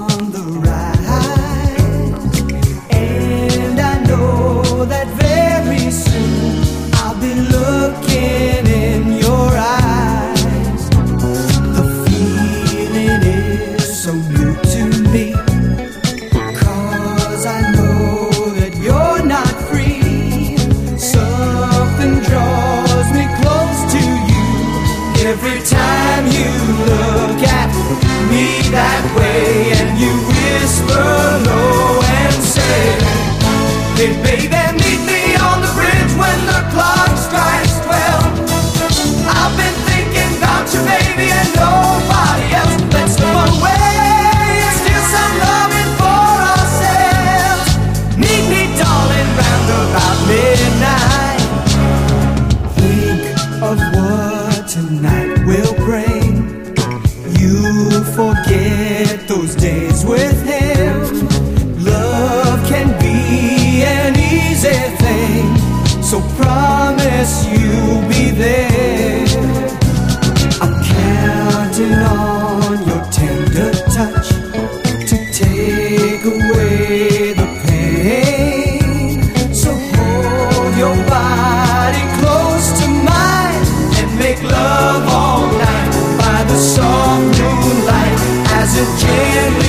on the rise, and I know that very soon I'll be looking in your eyes. The feeling is so new to me, 'cause I know that you're not free. Something draws me close to you every time you look at me that way, and you whisper low and say, hey baby, meet me on the bridge when the clock strikes 12. I've been thinking about you, baby, and nobody else. Let's slip away and steal some loving for ourselves. Meet me, darling, round about midnight. Think of what tonight will bring. You forget those days with him. Love can be an easy thing, so promise you'll be there. I'm counting on your tender touch to take away the pain. So hold your body close to mine and make love all night by the soft moonlight as it gently